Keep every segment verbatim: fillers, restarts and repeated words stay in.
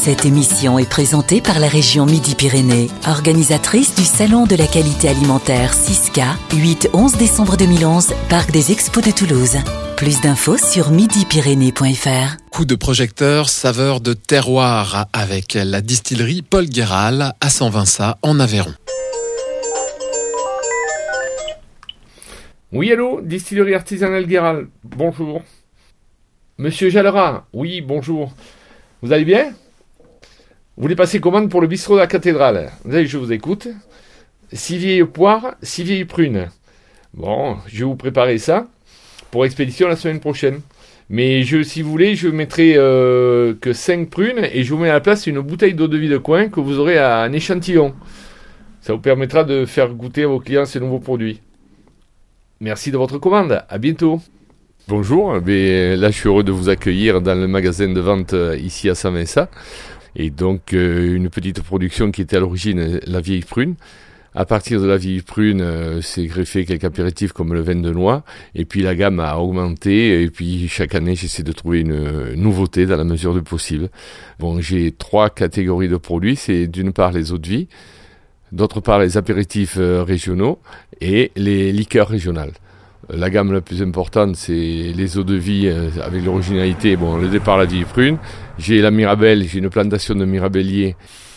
Cette émission est présentée par la région Midi-Pyrénées, organisatrice du Salon de la qualité alimentaire SISCA, huit onze décembre deux mille onze, Parc des Expos de Toulouse. Plus d'infos sur midi pyrénées point f r. Coup de projecteur, saveur de terroir avec la distillerie Paul Guéral à Saint-Vincent en Aveyron. Oui, allô, distillerie artisanale Guéral, bonjour. Monsieur Jalera, oui, bonjour. Vous allez bien ? Vous voulez passer commande pour le bistrot de la cathédrale ? Vous savez, je vous écoute. Six vieilles poires, six vieilles prunes. Bon, je vais vous préparer ça pour expédition la semaine prochaine. Mais je, si vous voulez, je mettrai euh, que cinq prunes et je vous mets à la place une bouteille d'eau de vie de coin que vous aurez à un échantillon. Ça vous permettra de faire goûter à vos clients ces nouveaux produits. Merci de votre commande. À bientôt. Bonjour, mais là je suis heureux de vous accueillir dans le magasin de vente ici à Saint-Vincent. Et donc euh, une petite production qui était à l'origine la vieille prune. À partir de la vieille prune, euh, c'est greffé quelques apéritifs comme le vin de noix. Et puis la gamme a augmenté. Et puis chaque année, j'essaie de trouver une nouveauté dans la mesure du possible. Bon, j'ai trois catégories de produits. C'est d'une part les eaux de vie, d'autre part les apéritifs euh, régionaux et les liqueurs régionales. La gamme la plus importante, c'est les eaux de vie euh, avec l'originalité. Bon, le départ, la vieille prune. J'ai la Mirabelle, j'ai une plantation de mirabelliers.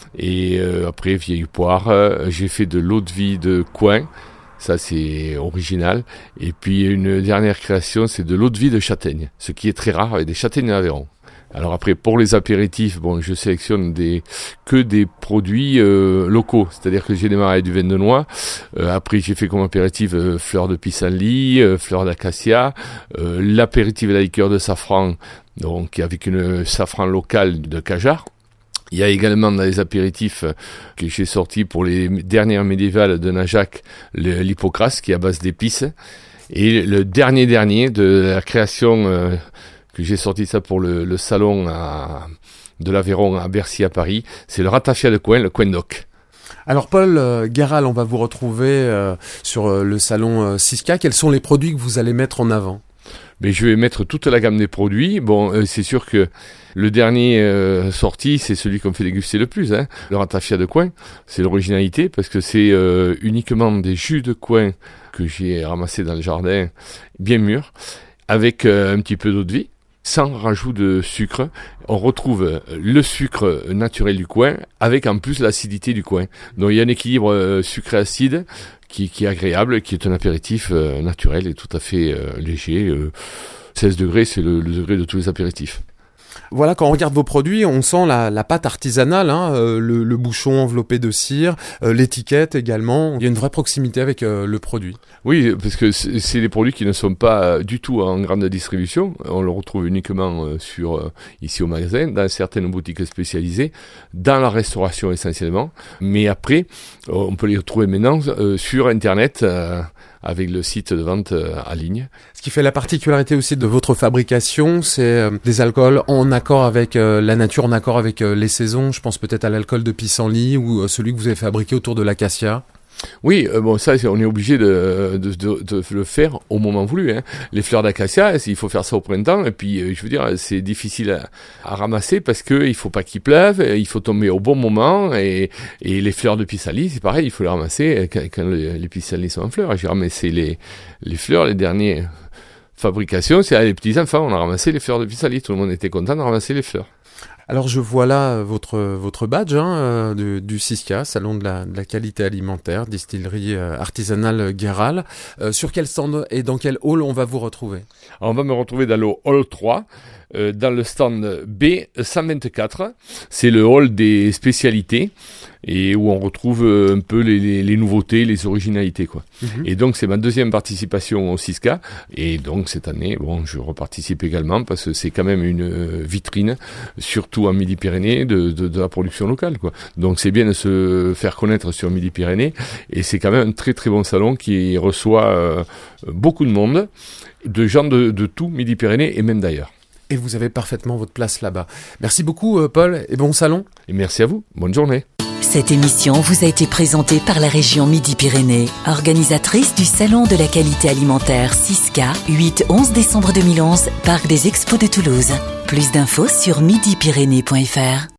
Et euh, après, vieille poire. Euh, j'ai fait de l'eau de vie de coin. Ça, c'est original. Et puis, une dernière création, c'est de l'eau de vie de châtaigne. Ce qui est très rare avec des châtaignes d'Aveyron. Alors après, pour les apéritifs, bon, je sélectionne des que des produits euh, locaux. C'est-à-dire que j'ai démarré avec du vin de noix. Euh, après, j'ai fait comme apéritif euh, fleur de pissenlit, euh, fleur d'acacia, euh, l'apéritif et la liqueur de safran, donc avec une safran local de Cajar. Il y a également dans les apéritifs que j'ai sortis pour les dernières médiévales de Najac, le, l'hypocras qui est à base d'épices. Et le dernier dernier de la création euh, que j'ai sorti ça pour le, le salon à, de l'Aveyron à Bercy à Paris, c'est le ratafia de coin, le coin d'oc. Alors Paul euh, Guéral, on va vous retrouver euh, sur euh, le salon euh, SISCA. Quels sont les produits que vous allez mettre en avant ? Mais je vais mettre toute la gamme des produits. Bon, euh, c'est sûr que le dernier euh, sorti, c'est celui qu'on fait déguster le plus, hein. Le ratafia de coin, c'est l'originalité parce que c'est euh, uniquement des jus de coin que j'ai ramassés dans le jardin, bien mûrs, avec euh, un petit peu d'eau de vie, sans rajout de sucre. On retrouve le sucre naturel du coin avec en plus l'acidité du coin. Donc il y a un équilibre euh, sucré-acide qui, qui est agréable, qui est un apéritif euh, naturel et tout à fait euh, léger. Euh, seize degrés, c'est le, le degré de tous les apéritifs. Voilà, quand on regarde vos produits, on sent la, la pâte artisanale, hein, euh, le, le bouchon enveloppé de cire, euh, l'étiquette également. Il y a une vraie proximité avec euh, le produit. Oui, parce que c'est, c'est des produits qui ne sont pas du tout en grande distribution. On le retrouve uniquement euh, sur euh, ici au magasin, dans certaines boutiques spécialisées, dans la restauration essentiellement. Mais après, euh, on peut les retrouver maintenant euh, sur Internet. Euh, avec le site de vente euh, en ligne. Ce qui fait la particularité aussi de votre fabrication, c'est euh, des alcools en accord avec euh, la nature, en accord avec euh, les saisons. Je pense peut-être à l'alcool de pissenlit ou euh, celui que vous avez fabriqué autour de l'acacia. Oui, euh, bon ça, c'est, on est obligé de, de, de, de le faire au moment voulu. Hein. Les fleurs d'acacia, il faut faire ça au printemps. Et puis, euh, je veux dire, c'est difficile à, à ramasser parce que il faut pas qu'il pleuve, il faut tomber au bon moment. Et, et les fleurs de pissenlit, c'est pareil, il faut les ramasser quand, quand les, les pissenlits sont en fleurs. J'ai ramassé les, les fleurs, les dernières fabrications, c'est à les petits enfants. On a ramassé les fleurs de pissenlit. Tout le monde était content de ramasser les fleurs. Alors je vois là votre votre badge hein, euh, de, du SISCA, salon de la, de la qualité alimentaire, distillerie euh, artisanale Guéral. Euh, sur quel stand et dans quel hall on va vous retrouver ? Alors, on va me retrouver dans le hall trois, euh, dans le stand B cent vingt-quatre. C'est le hall des spécialités et où on retrouve un peu les, les, les nouveautés, les originalités, quoi. Mm-hmm. Et donc c'est ma deuxième participation au SISCA. Et donc cette année, bon, je reparticipe également parce que c'est quand même une vitrine, surtout en Midi-Pyrénées, de, de, de la production locale, quoi. Donc c'est bien de se faire connaître sur Midi-Pyrénées. Et c'est quand même un très très bon salon qui reçoit euh, beaucoup de monde, de gens de, de tout Midi-Pyrénées et même d'ailleurs. Et vous avez parfaitement votre place là-bas. Merci beaucoup euh, Paul et bon salon. Et merci à vous. Bonne journée. Cette émission vous a été présentée par la région Midi-Pyrénées, organisatrice du Salon de la qualité alimentaire SISCA, huit onze décembre deux mille onze, Parc des Expos de Toulouse. Plus d'infos sur midi pyrénées point f r.